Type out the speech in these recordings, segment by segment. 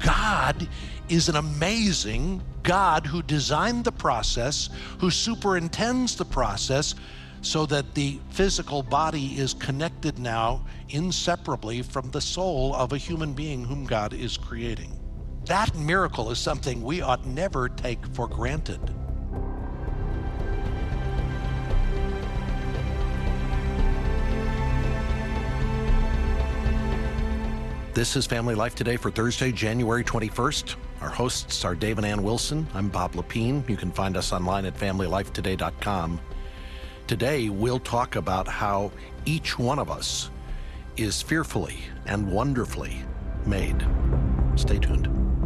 God is an amazing God who designed the process, who superintends the process so that the physical body is connected now inseparably from the soul of a human being whom God is creating. That miracle is something we ought never take for granted. This is Family Life Today for Thursday, January 21st. Our hosts are Dave and Ann Wilson. I'm Bob Lepine. You can find us online at FamilyLifeToday.com. Today, we'll talk about how each one of us is fearfully and wonderfully made. Stay tuned.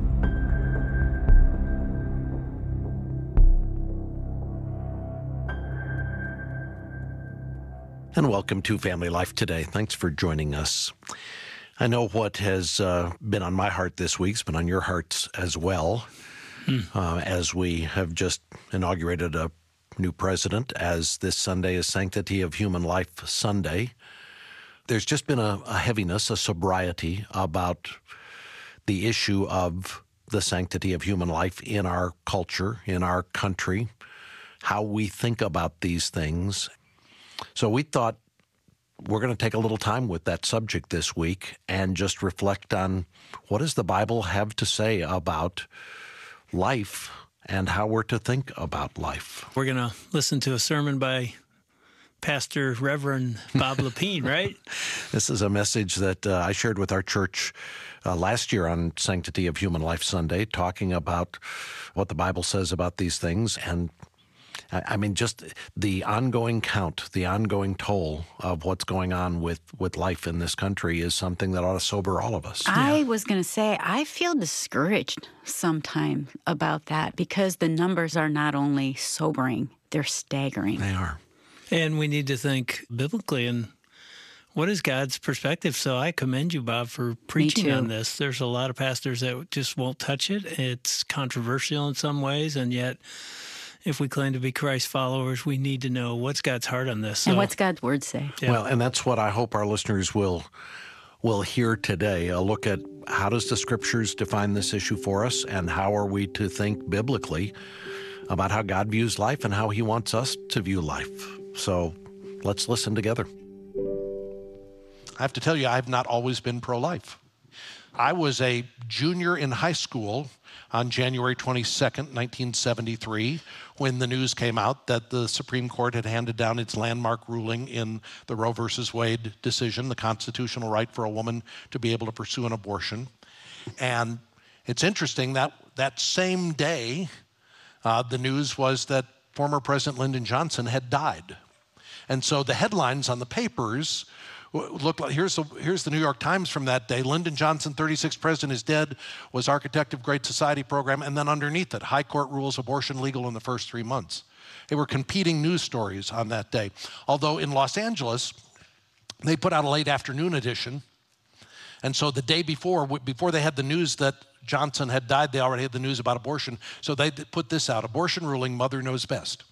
And welcome to Family Life Today. Thanks for joining us. I know what has been on my heart this week has been on your hearts as well, as we have just inaugurated a new president, as this Sunday is Sanctity of Human Life Sunday. There's just been a heaviness, a sobriety about the issue of the sanctity of human life in our culture, in our country, how we think about these things. So we thought we're going to take a little time with that subject this week and just reflect on what does the Bible have to say about life and how we're to think about life. We're going to listen to a sermon by Pastor Reverend Bob Lepine, right? This is a message that I shared with our church last year on Sanctity of Human Life Sunday, talking about what the Bible says about these things. And I mean, just the ongoing count, the ongoing toll of what's going on with life in this country is something that ought to sober all of us. I was going to say, I feel discouraged sometimes about that because the numbers are not only sobering, they're staggering. They are. And we need to think biblically and what is God's perspective? So I commend you, Bob, for preaching on this. There's a lot of pastors that just won't touch it. It's controversial in some ways, and yet if we claim to be Christ followers, we need to know what's God's heart on this. And what's God's word say? Yeah. Well, and that's what I hope our listeners will hear today, a look at how does the Scriptures define this issue for us, and how are we to think biblically about how God views life and how He wants us to view life. So let's listen together. I have to tell you, I've not always been pro-life. I was a junior in high school on January 22nd, 1973, when the news came out that the Supreme Court had handed down its landmark ruling in the Roe versus Wade decision, the constitutional right for a woman to be able to pursue an abortion. And it's interesting that that same day, the news was that former President Lyndon Johnson had died. And so the headlines on the papers look like, here's the New York Times from that day. Lyndon Johnson, 36th president, is dead, was architect of Great Society program, and then underneath it, High Court rules abortion legal in the first 3 months. They were competing news stories on that day. Although in Los Angeles, they put out a late afternoon edition. And so the day before they had the news that Johnson had died, they already had the news about abortion. So they put this out, abortion ruling, mother knows best.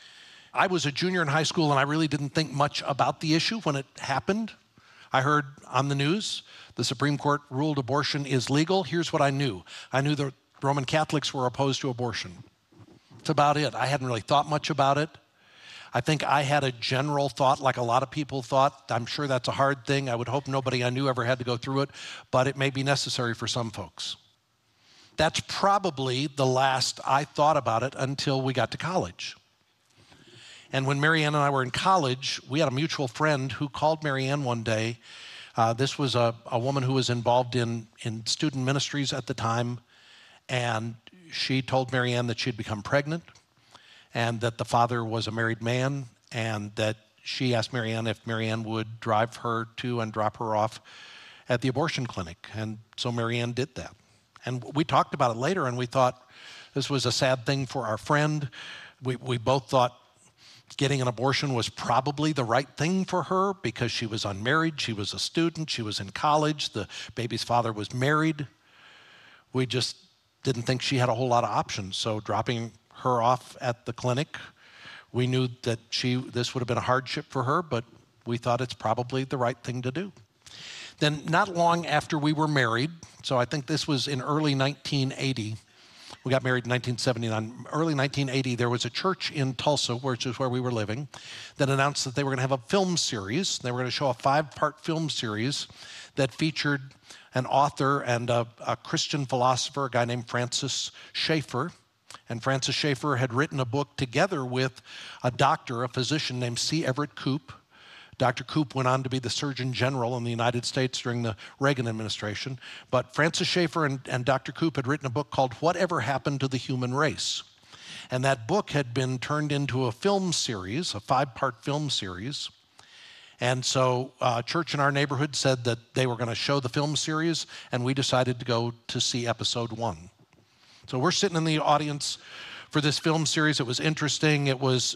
I was a junior in high school, and I really didn't think much about the issue when it happened. I heard on the news the Supreme Court ruled abortion is legal. Here's what I knew. I knew that Roman Catholics were opposed to abortion. That's about it. I hadn't really thought much about it. I think I had a general thought, like a lot of people thought. I'm sure that's a hard thing. I would hope nobody I knew ever had to go through it, but it may be necessary for some folks. That's probably the last I thought about it until we got to college. And when Marianne and I were in college, we had a mutual friend who called Marianne one day. This was a woman who was involved in student ministries at the time. And she told Marianne that she'd become pregnant and that the father was a married man, and that she asked Marianne if Marianne would drive her to and drop her off at the abortion clinic. And so Marianne did that. And we talked about it later, and we thought this was a sad thing for our friend. We both thought getting an abortion was probably the right thing for her because she was unmarried, she was a student, she was in college, the baby's father was married. We just didn't think she had a whole lot of options. So dropping her off at the clinic, we knew that this would have been a hardship for her, but we thought it's probably the right thing to do. Then not long after we were married, so I think this was in early 1980, we got married in 1979. Early 1980, there was a church in Tulsa, which is where we were living, that announced that they were going to have a film series. They were going to show a 5-part film series that featured an author and a Christian philosopher, a guy named Francis Schaeffer. And Francis Schaeffer had written a book together with a doctor, a physician named C. Everett Koop. Dr. Koop went on to be the Surgeon General in the United States during the Reagan administration. But Francis Schaeffer and Dr. Koop had written a book called Whatever Happened to the Human Race? And that book had been turned into a film series, a 5-part film series. And so a church in our neighborhood said that they were going to show the film series, and we decided to go to see episode 1. So we're sitting in the audience for this film series. It was interesting. It was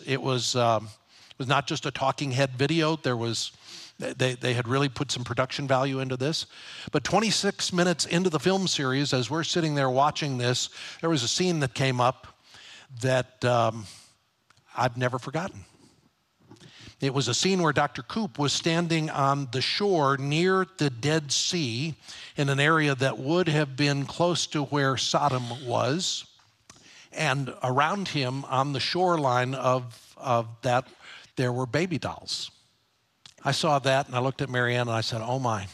not just a talking head video. They had really put some production value into this. But 26 minutes into the film series, as we're sitting there watching this, there was a scene that came up that I've never forgotten. It was a scene where Dr. Koop was standing on the shore near the Dead Sea in an area that would have been close to where Sodom was. And around him on the shoreline of that, there were baby dolls. I saw that and I looked at Marianne and I said, oh my.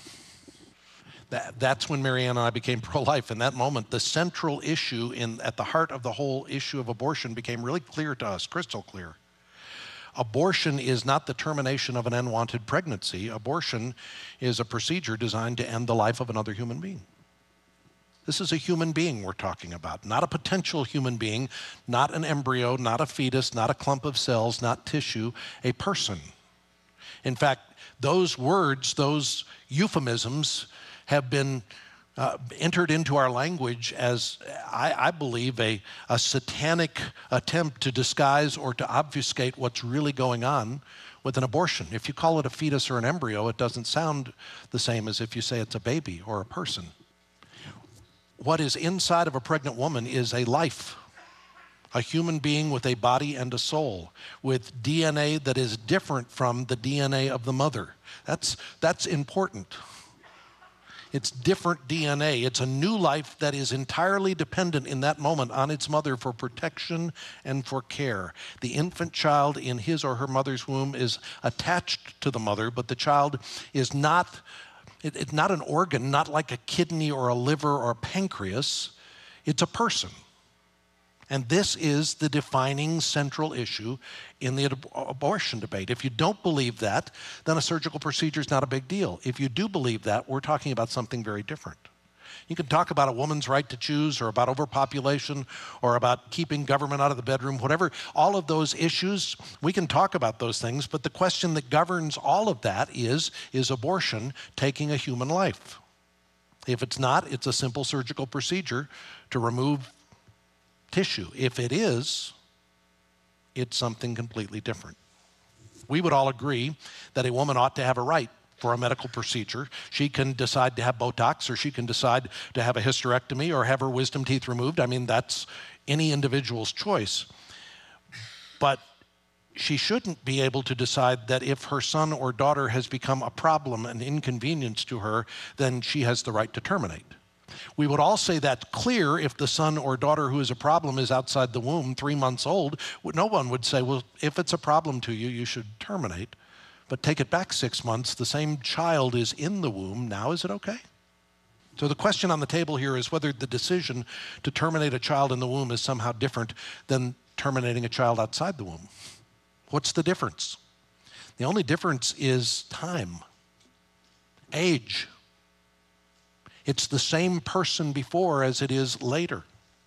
That's when Marianne and I became pro-life. In that moment, the central issue at the heart of the whole issue of abortion became really clear to us, crystal clear. Abortion is not the termination of an unwanted pregnancy. Abortion is a procedure designed to end the life of another human being. This is a human being we're talking about, not a potential human being, not an embryo, not a fetus, not a clump of cells, not tissue, a person. In fact, those words, those euphemisms have been entered into our language as, I believe, a satanic attempt to disguise or to obfuscate what's really going on with an abortion. If you call it a fetus or an embryo, it doesn't sound the same as if you say it's a baby or a person. What is inside of a pregnant woman is a life, a human being with a body and a soul, with DNA that is different from the DNA of the mother. That's important. It's different DNA. It's a new life that is entirely dependent in that moment on its mother for protection and for care. The infant child in his or her mother's womb is attached to the mother, but the child is not, it's not an organ, not like a kidney or a liver or a pancreas. It's a person. And this is the defining central issue in the abortion debate. If you don't believe that, then a surgical procedure is not a big deal. If you do believe that, we're talking about something very different. You can talk about a woman's right to choose or about overpopulation or about keeping government out of the bedroom, whatever. All of those issues, we can talk about those things, but the question that governs all of that is abortion taking a human life? If it's not, it's a simple surgical procedure to remove tissue. If it is, it's something completely different. We would all agree that a woman ought to have a right for a medical procedure. She can decide to have Botox, or she can decide to have a hysterectomy or have her wisdom teeth removed. I mean, that's any individual's choice. But she shouldn't be able to decide that if her son or daughter has become a problem, an inconvenience to her, then she has the right to terminate. We would all say that's clear if the son or daughter who is a problem is outside the womb, 3 months old. No one would say, well, if it's a problem to you, you should terminate. But take it back 6 months, the same child is in the womb. Now is it okay? So the question on the table here is whether the decision to terminate a child in the womb is somehow different than terminating a child outside the womb. What's the difference? The only difference is time, age. It's the same person before as it is later.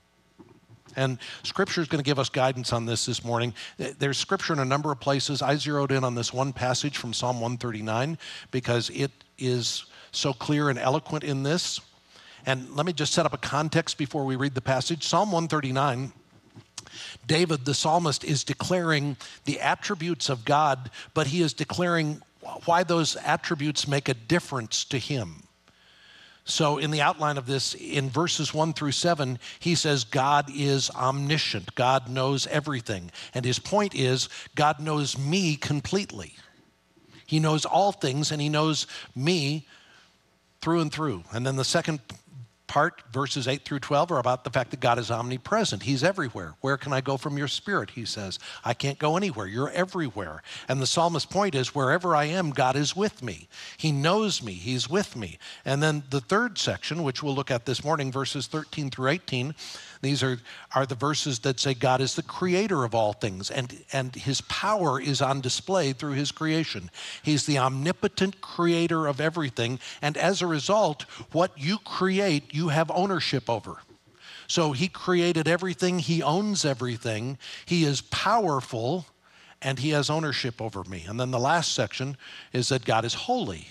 And Scripture is going to give us guidance on this morning. There's Scripture in a number of places. I zeroed in on this one passage from Psalm 139 because it is so clear and eloquent in this. And let me just set up a context before we read the passage. Psalm 139, David, the psalmist, is declaring the attributes of God, but he is declaring why those attributes make a difference to him. So in the outline of this, in verses 1 through 7, he says God is omniscient. God knows everything. And his point is God knows me completely. He knows all things, and he knows me through and through. And then the second part, verses 8 through 12, are about the fact that God is omnipresent. He's everywhere. Where can I go from your spirit, he says. I can't go anywhere. You're everywhere. And the psalmist's point is, wherever I am, God is with me. He knows me. He's with me. And then the third section, which we'll look at this morning, verses 13 through 18, these are the verses that say God is the creator of all things, and his power is on display through his creation. He's the omnipotent creator of everything, and as a result, what you create, you have ownership over. So he created everything, he owns everything, he is powerful, and he has ownership over me. And then the last section is that God is holy.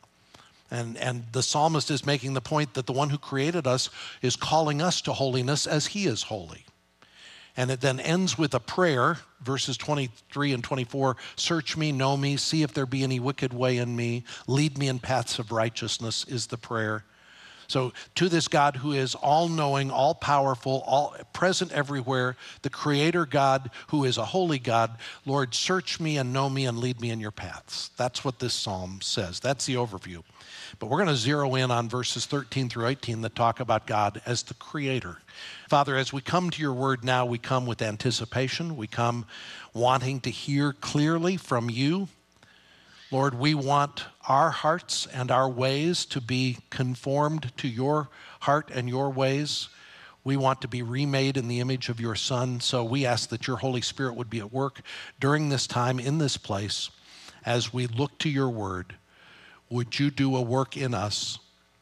And the psalmist is making the point that the one who created us is calling us to holiness as he is holy. And it then ends with a prayer, verses 23 and 24, search me, know me, see if there be any wicked way in me, lead me in paths of righteousness is the prayer. So to this God who is all-knowing, all-powerful, all-present everywhere, the creator God who is a holy God, Lord, search me and know me and lead me in your paths. That's what this psalm says. That's the overview. But we're going to zero in on verses 13 through 18 that talk about God as the creator. Father, as we come to your word now, we come with anticipation. We come wanting to hear clearly from you. Lord, we want our hearts and our ways to be conformed to your heart and your ways. We want to be remade in the image of your Son. So we ask that your Holy Spirit would be at work during this time in this place as we look to your word. Would you do a work in us,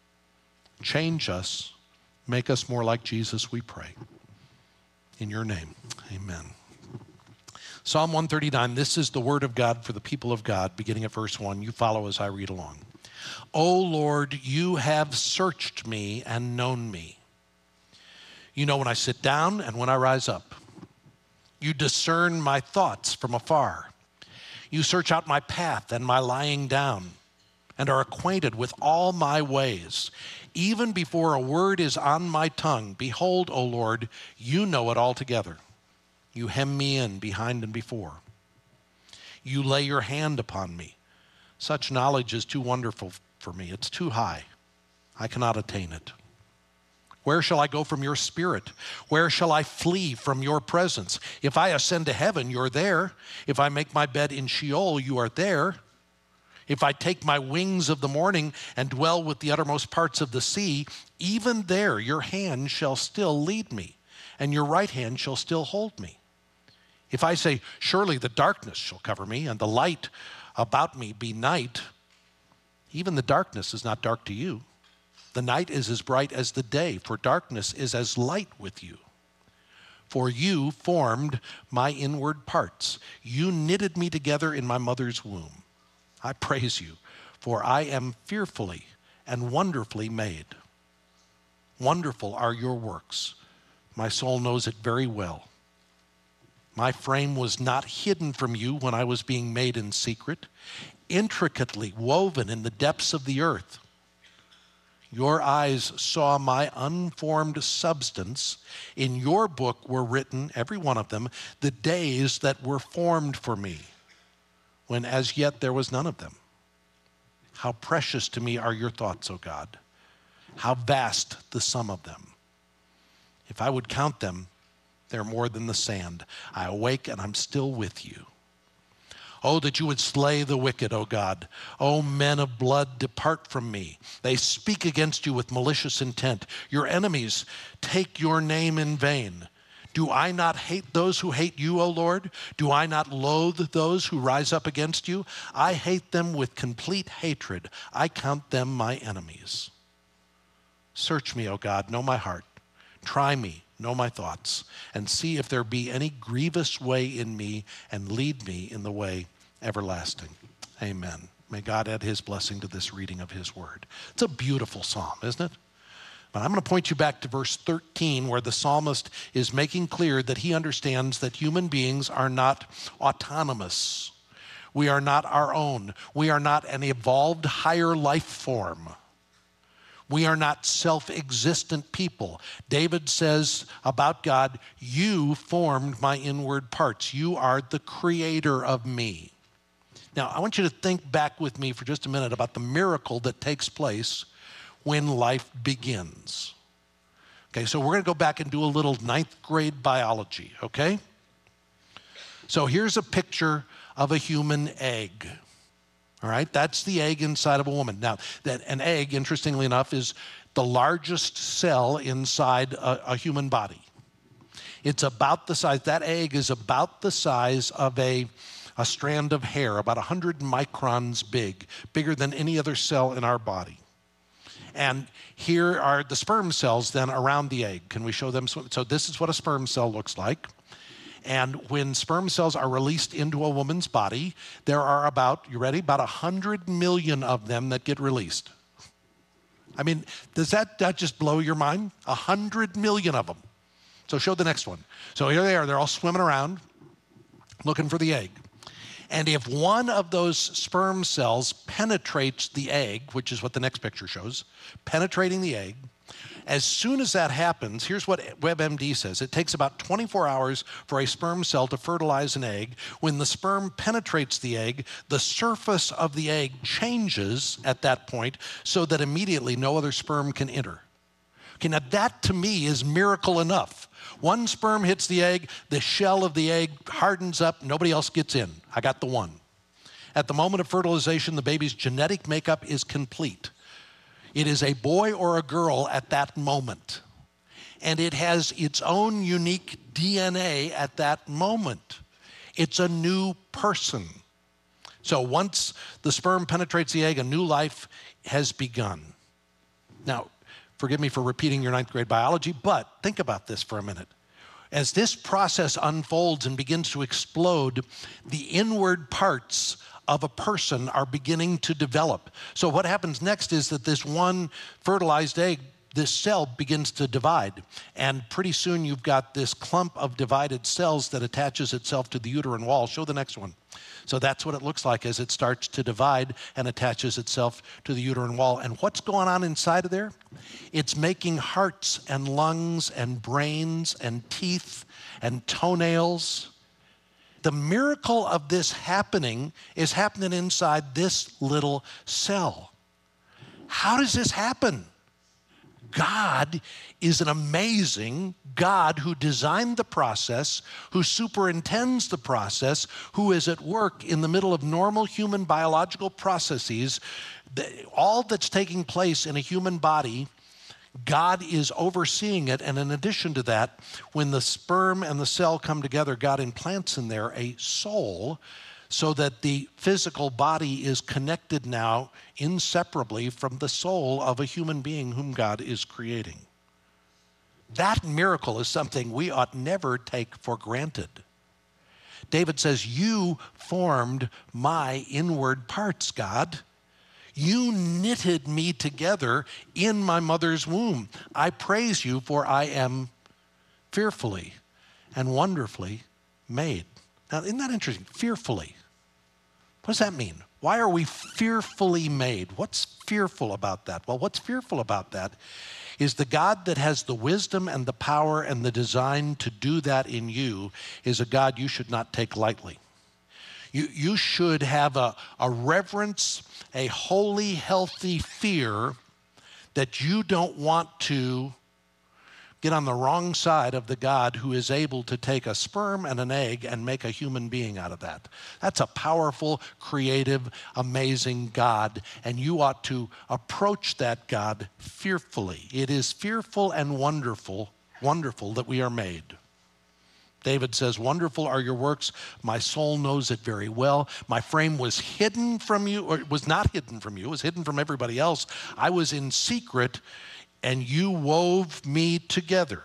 change us, make us more like Jesus, we pray. In your name, amen. Psalm 139, this is the word of God for the people of God, beginning at verse 1. You follow as I read along. O Lord, you have searched me and known me. You know when I sit down and when I rise up. You discern my thoughts from afar. You search out my path and my lying down, and are acquainted with all my ways. Even before a word is on my tongue, behold, O Lord, you know it altogether. You hem me in behind and before. You lay your hand upon me. Such knowledge is too wonderful for me. It's too high. I cannot attain it. Where shall I go from your spirit? Where shall I flee from your presence? If I ascend to heaven, you're there. If I make my bed in Sheol, you are there. If I take my wings of the morning and dwell with the uttermost parts of the sea, even there your hand shall still lead me, and your right hand shall still hold me. If I say, surely the darkness shall cover me, and the light about me be night, even the darkness is not dark to you. The night is as bright as the day, for darkness is as light with you. For you formed my inward parts. You knitted me together in my mother's womb. I praise you, for I am fearfully and wonderfully made. Wonderful are your works. My soul knows it very well. My frame was not hidden from you when I was being made in secret, intricately woven in the depths of the earth. Your eyes saw my unformed substance. In your book were written, every one of them, the days that were formed for me, when as yet there was none of them. How precious to me are your thoughts, O God. How vast the sum of them. If I would count them, they're more than the sand. I awake and I'm still with you. Oh, that you would slay the wicked, O God. O men of blood, depart from me. They speak against you with malicious intent. Your enemies take your name in vain. Do I not hate those who hate you, O Lord? Do I not loathe those who rise up against you? I hate them with complete hatred. I count them my enemies. Search me, O God, know my heart. Try me, know my thoughts, and see if there be any grievous way in me, and lead me in the way everlasting. Amen. May God add his blessing to this reading of his word. It's a beautiful psalm, isn't it? But I'm going to point you back to verse 13, where the psalmist is making clear that he understands that human beings are not autonomous. We are not our own. We are not an evolved higher life form. We are not self-existent people. David says about God, you formed my inward parts. You are the creator of me. Now, I want you to think back with me for just a minute about the miracle that takes place when life begins. Okay, so we're going to go back and do a little 9th grade biology, okay? So here's a picture of a human egg. All right, that's the egg inside of a woman. Now, an egg, interestingly enough, is the largest cell inside a human body. It's about the size, that egg is about the size of a strand of hair, about 100 microns big, bigger than any other cell in our body. And here are the sperm cells then around the egg. Can we show them? So this is what a sperm cell looks like. And when sperm cells are released into a woman's body, there are about, you ready, about 100 million of them that get released. I mean, does that just blow your mind? 100 million of them. So show the next one. So here they are, they're all swimming around looking for the egg. And if one of those sperm cells penetrates the egg, which is what the next picture shows, penetrating the egg, as soon as that happens, here's what WebMD says. It takes about 24 hours for a sperm cell to fertilize an egg. When the sperm penetrates the egg, the surface of the egg changes at that point so that immediately no other sperm can enter. Okay, now that to me is miracle enough. One sperm hits the egg, the shell of the egg hardens up, nobody else gets in. I got the one. At the moment of fertilization, the baby's genetic makeup is complete. It is a boy or a girl at that moment. And it has its own unique DNA at that moment. It's a new person. So once the sperm penetrates the egg, a new life has begun. Now, forgive me for repeating your 9th grade biology, but think about this for a minute. As this process unfolds and begins to explode, the inward parts of a person are beginning to develop. So what happens next is that this one fertilized egg, this cell begins to divide. And pretty soon you've got this clump of divided cells that attaches itself to the uterine wall. Show the next one. So that's what it looks like as it starts to divide and attaches itself to the uterine wall. And what's going on inside of there? It's making hearts and lungs and brains and teeth and toenails. The miracle of this happening is happening inside this little cell. How does this happen? God is an amazing God who designed the process, who superintends the process, who is at work in the middle of normal human biological processes. All that's taking place in a human body, God is overseeing it, and in addition to that, when the sperm and the cell come together, God implants in there a soul so that the physical body is connected now inseparably from the soul of a human being whom God is creating. That miracle is something we ought never take for granted. David says, "You formed my inward parts, God. You knitted me together in my mother's womb. I praise you, for I am fearfully and wonderfully made." Now, isn't that interesting? Fearfully. What does that mean? Why are we fearfully made? What's fearful about that? Well, what's fearful about that is the God that has the wisdom and the power and the design to do that in you is a God you should not take lightly. You should have a reverence, a holy, healthy fear that you don't want to get on the wrong side of the God who is able to take a sperm and an egg and make a human being out of that. That's a powerful, creative, amazing God, and you ought to approach that God fearfully. It is fearful and wonderful that we are made. David says, "Wonderful are your works. My soul knows it very well. My frame was hidden from you," or it was not hidden from you. It was hidden from everybody else. I was in secret, and you wove me together.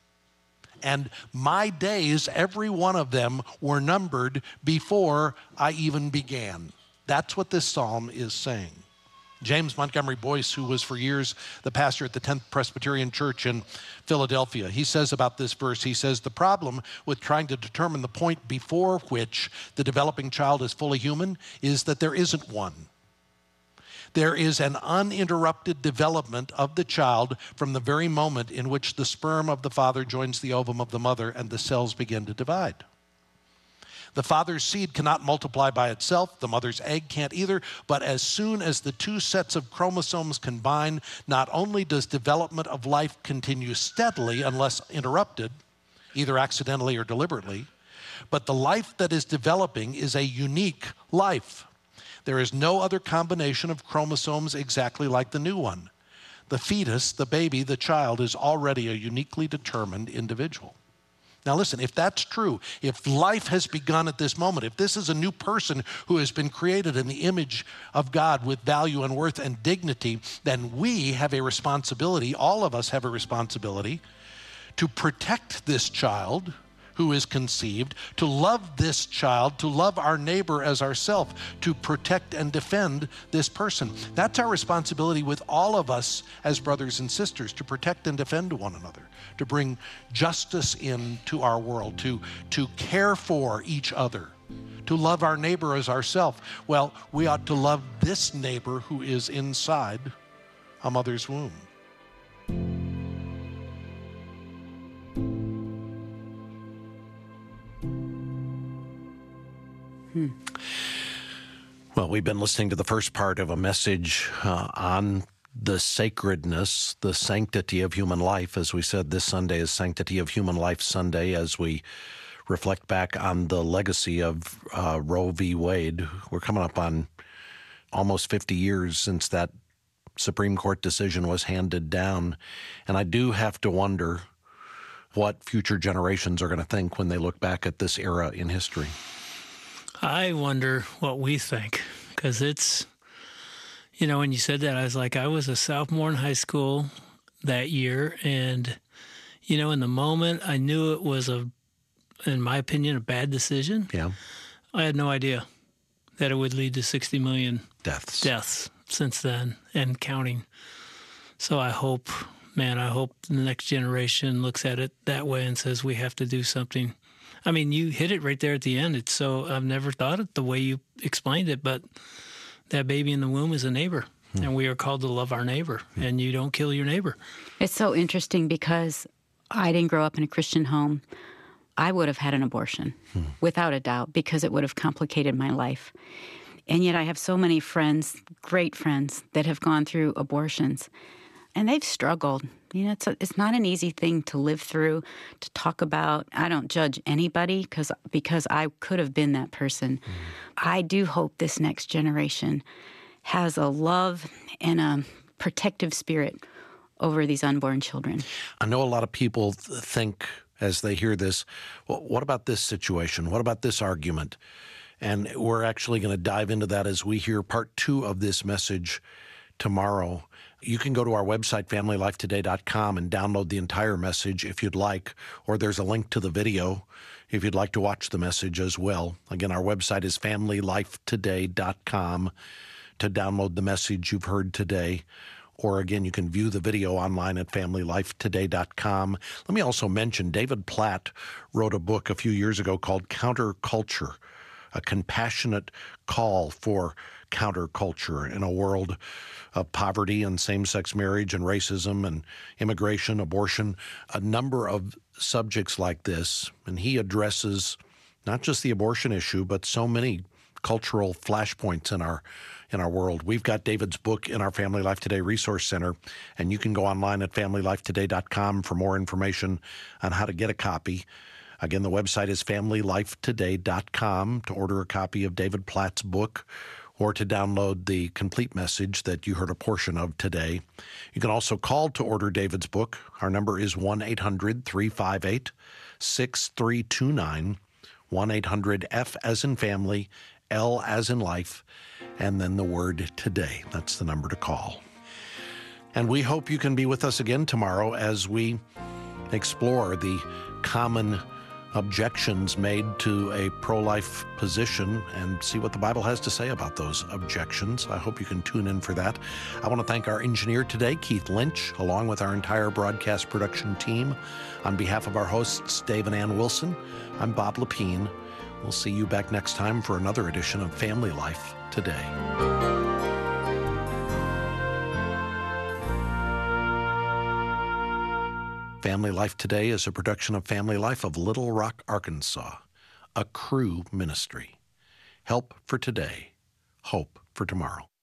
And my days, every one of them, were numbered before I even began. That's what this psalm is saying. James Montgomery Boyce, who was for years the pastor at the 10th Presbyterian Church in Philadelphia, he says about this verse, he says, "The problem with trying to determine the point before which the developing child is fully human is that there isn't one. There is an uninterrupted development of the child from the very moment in which the sperm of the father joins the ovum of the mother and the cells begin to divide. The father's seed cannot multiply by itself. The mother's egg can't either. But as soon as the two sets of chromosomes combine, not only does development of life continue steadily unless interrupted, either accidentally or deliberately, but the life that is developing is a unique life. There is no other combination of chromosomes exactly like the new one. The fetus, the baby, the child is already a uniquely determined individual. Now listen, if that's true, if life has begun at this moment, if this is a new person who has been created in the image of God with value and worth and dignity, then we have a responsibility, all of us have a responsibility, to protect this child who is conceived, to love this child, to love our neighbor as ourselves, to protect and defend this person. That's our responsibility with all of us as brothers and sisters, to protect and defend one another, to bring justice into our world, to care for each other, to love our neighbor as ourselves. Well, we ought to love this neighbor who is inside a mother's womb. Well, we've been listening to the first part of a message on the sacredness, the sanctity of human life. As we said, this Sunday is Sanctity of Human Life Sunday, as we reflect back on the legacy of Roe v. Wade. We're coming up on almost 50 years since that Supreme Court decision was handed down. And I do have to wonder what future generations are going to think when they look back at this era in history. I wonder what we think, because it's, when you said that, I was like, I was a sophomore in high school that year, and, in the moment, I knew it was, in my opinion, a bad decision. Yeah. I had no idea that it would lead to 60 million deaths since then and counting. So I hope the next generation looks at it that way and says we have to do something. I mean, you hit it right there at the end. I've never thought it the way you explained it, but that baby in the womb is a neighbor, and we are called to love our neighbor, and you don't kill your neighbor. It's so interesting because I didn't grow up in a Christian home. I would have had an abortion, without a doubt, because it would have complicated my life. And yet I have so many friends, great friends, that have gone through abortions, and they've struggled. It's not an easy thing to live through, to talk about. I don't judge anybody because I could have been that person. I do hope this next generation has a love and a protective spirit over these unborn children. I know a lot of people think as they hear this, well, what about this situation? What about this argument? And we're actually going to dive into that as we hear part 2 of this message tomorrow. You can go to our website, FamilyLifeToday.com, and download the entire message if you'd like, or there's a link to the video if you'd like to watch the message as well. Again, our website is FamilyLifeToday.com to download the message you've heard today. Or again, you can view the video online at FamilyLifeToday.com. Let me also mention David Platt wrote a book a few years ago called Counterculture, a compassionate call for counterculture in a world of poverty and same-sex marriage and racism and immigration, abortion, a number of subjects like this. And he addresses not just the abortion issue, but so many cultural flashpoints in our world. We've got David's book in our Family Life Today Resource Center, and you can go online at FamilyLifeToday.com for more information on how to get a copy. Again, the website is FamilyLifeToday.com to order a copy of David Platt's book or to download the complete message that you heard a portion of today. You can also call to order David's book. Our number is 1-800-358-6329, 1-800-F as in family, L as in life, and then the word today. That's the number to call. And we hope you can be with us again tomorrow as we explore the common objections made to a pro-life position and see what the Bible has to say about those objections. I hope you can tune in for that. I want to thank our engineer today, Keith Lynch, along with our entire broadcast production team. On behalf of our hosts, Dave and Ann Wilson, I'm Bob Lepine. We'll see you back next time for another edition of Family Life Today. Family Life Today is a production of Family Life of Little Rock, Arkansas, a Cru ministry. Help for today, hope for tomorrow.